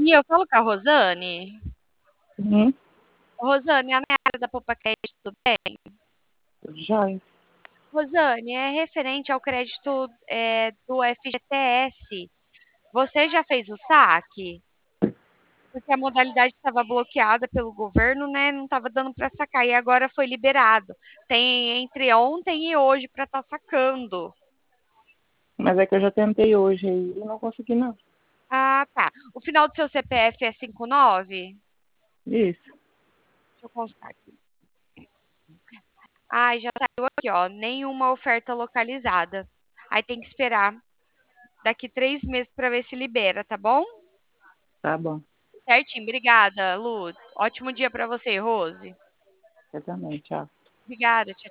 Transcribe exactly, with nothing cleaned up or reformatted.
E eu falo com a Rosane. Uhum. Rosane, a Nayara da Poupa Crédito, tudo bem? Tudo jóia. Rosane, é referente ao crédito é, do F G T S. Você já fez o saque? Porque a modalidade estava bloqueada pelo governo, né? Não estava dando para sacar e agora foi liberado. Tem entre ontem e hoje para estar sacando. Mas é que eu já tentei hoje aí e não consegui, não. Ah, tá. O final do seu C P F é cinquenta e nove? Isso. Deixa eu constar aqui. Ai, já saiu aqui, ó. Nenhuma oferta localizada. Aí tem que esperar daqui três meses para ver se libera, tá bom? Tá bom. Certinho. Obrigada, Lu. Ótimo dia para você, Rose. Você também. Tchau. Obrigada. Tchau.